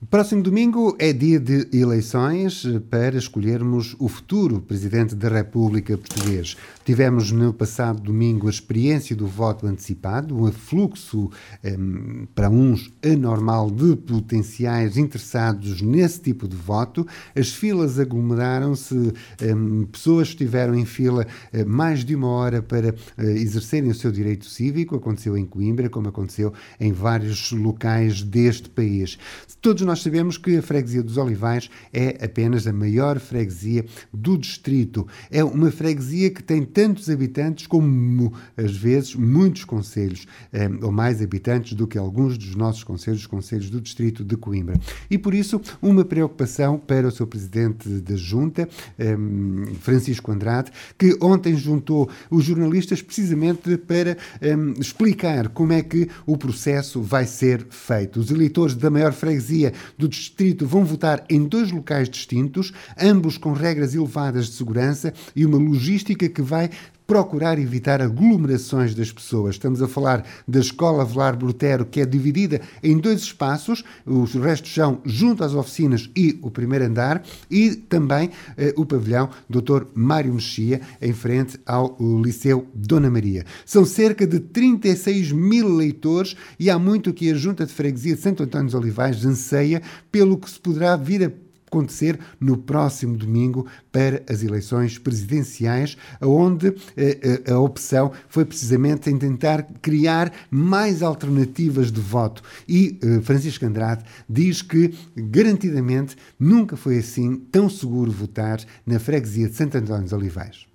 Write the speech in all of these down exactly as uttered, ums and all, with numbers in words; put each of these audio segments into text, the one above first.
Próximo domingo é dia de eleições para escolhermos o futuro Presidente da República Portuguesa. Tivemos no passado domingo a experiência do voto antecipado, um afluxo um, para uns anormal de potenciais interessados nesse tipo de voto. As filas aglomeraram-se, um, pessoas estiveram em fila uh, mais de uma hora para uh, exercerem o seu direito cívico. Aconteceu em Coimbra, como aconteceu em vários locais deste país. Todos nós sabemos que a freguesia dos Olivais é apenas a maior freguesia do distrito. É uma freguesia que tem tantos habitantes como, às vezes, muitos concelhos, eh, ou mais habitantes do que alguns dos nossos concelhos, os concelhos do distrito de Coimbra. E, por isso, uma preocupação para o seu presidente da Junta, eh, Francisco Andrade, que ontem juntou os jornalistas precisamente para eh, explicar como é que o processo vai ser feito. Os eleitores da maior freguesia do distrito vão votar em dois locais distintos, ambos com regras elevadas de segurança e uma logística que vai procurar evitar aglomerações das pessoas. Estamos a falar da Escola Avelar Brutero, que é dividida em dois espaços, os restos são junto às oficinas e o primeiro andar, e também eh, o pavilhão doutor Mário Mexia, em frente ao Liceu Dona Maria. São cerca de trinta e seis mil eleitores e há muito que a Junta de Freguesia de Santo António dos Olivais anseia pelo que se poderá vir a acontecer no próximo domingo para as eleições presidenciais, onde eh, a opção foi precisamente em tentar criar mais alternativas de voto. E eh, Francisco Andrade diz que, garantidamente, nunca foi assim tão seguro votar na freguesia de Santo António dos Olivais.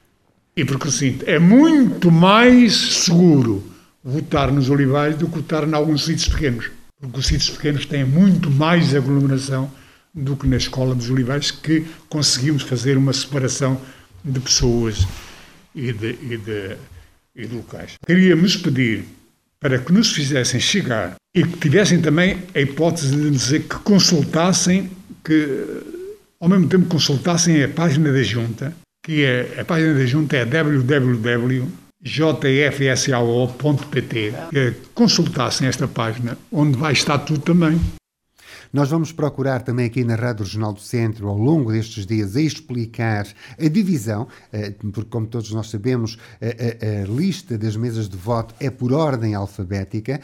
E porque, assim, é muito mais seguro votar nos Olivais do que votar em alguns sítios pequenos. Porque os sítios pequenos têm muito mais aglomeração do que na Escola dos Olivais, que conseguimos fazer uma separação de pessoas e de, e de, e de locais. Queríamos pedir para que nos fizessem chegar e que tivessem também a hipótese de dizer que consultassem, que ao mesmo tempo consultassem a página da Junta, que é, a página da Junta é w w w ponto j f s a o ponto p t, que consultassem esta página, onde vai estar tudo também. Nós vamos procurar também aqui na Rádio Regional do Centro, ao longo destes dias, a explicar a divisão, porque, como todos nós sabemos, a, a, a lista das mesas de voto é por ordem alfabética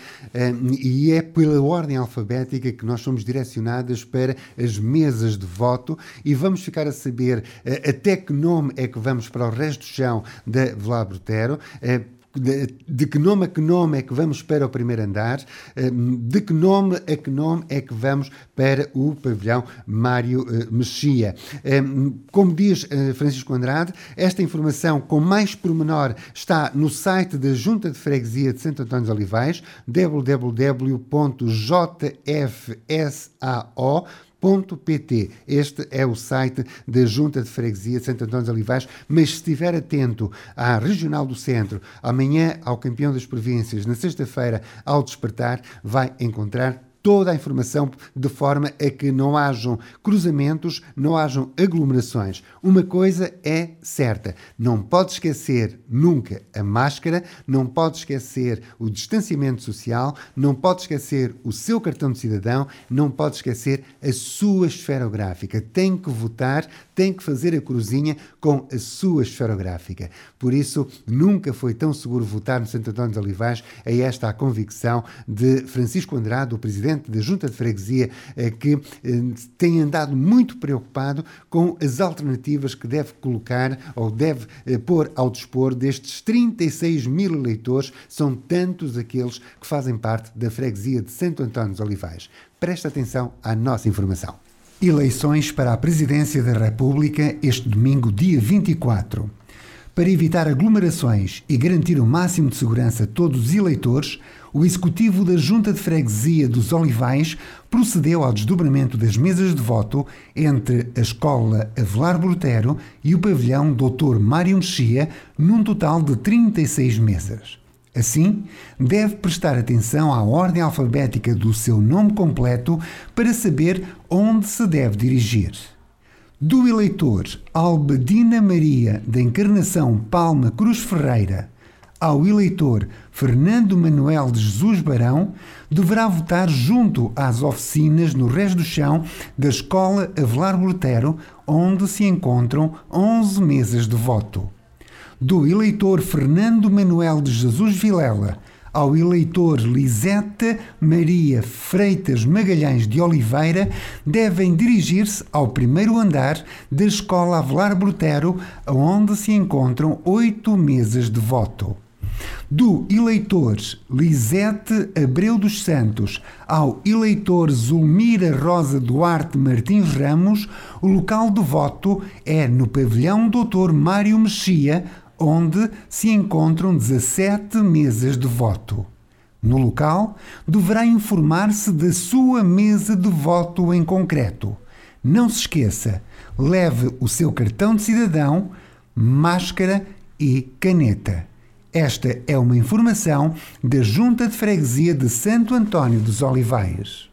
e é pela ordem alfabética que nós somos direcionadas para as mesas de voto e vamos ficar a saber até que nome é que vamos para o resto do chão da Avelar Brutero. De, de que nome a que nome é que vamos para o primeiro andar, de que nome a que nome é que vamos para o pavilhão Mário uh, Mexia. Um, como diz uh, Francisco Andrade, esta informação com mais pormenor está no site da Junta de Freguesia de Santo António dos Olivais, w w w ponto j f s a o ponto p t. Este é o site da Junta de Freguesia de Santo António dos Olivais, mas se estiver atento à Regional do Centro, amanhã ao Campeão das Províncias, na sexta-feira ao Despertar, vai encontrar toda a informação de forma a que não hajam cruzamentos, não hajam aglomerações. Uma coisa é certa, não pode esquecer nunca a máscara, não pode esquecer o distanciamento social, não pode esquecer o seu cartão de cidadão, não pode esquecer a sua esferográfica. Tem que votar, tem que fazer a cruzinha com a sua esferográfica. Por isso, nunca foi tão seguro votar no Santo António dos Olivais. É esta a convicção de Francisco Andrade, o presidente da Junta de Freguesia, que tem andado muito preocupado com as alternativas que deve colocar ou deve pôr ao dispor destes trinta e seis mil eleitores. São tantos aqueles que fazem parte da Freguesia de Santo António dos Olivais. Presta atenção à nossa informação. Eleições para a Presidência da República este domingo, dia vinte e quatro. Para evitar aglomerações e garantir o máximo de segurança a todos os eleitores, o Executivo da Junta de Freguesia dos Olivais procedeu ao desdobramento das mesas de voto entre a Escola Avelar Brutero e o pavilhão doutor Mário Mexia, num total de trinta e seis mesas. Assim, deve prestar atenção à ordem alfabética do seu nome completo para saber onde se deve dirigir. Do eleitor Albedina Maria da Encarnação Palma Cruz Ferreira ao eleitor Fernando Manuel de Jesus Barão, deverá votar junto às oficinas no Rés do Chão da Escola Avelar Brotero, onde se encontram onze mesas de voto. Do eleitor Fernando Manuel de Jesus Vilela ao eleitor Lisete Maria Freitas Magalhães de Oliveira, devem dirigir-se ao primeiro andar da Escola Avelar Brotero, onde se encontram oito mesas de voto. Do eleitor Lisete Abreu dos Santos ao eleitor Zulmira Rosa Duarte Martins Ramos, o local de voto é no pavilhão doutor Mário Mexia, onde se encontram dezassete mesas de voto. No local, deverá informar-se da sua mesa de voto em concreto. Não se esqueça, leve o seu cartão de cidadão, máscara e caneta. Esta é uma informação da Junta de Freguesia de Santo António dos Olivais.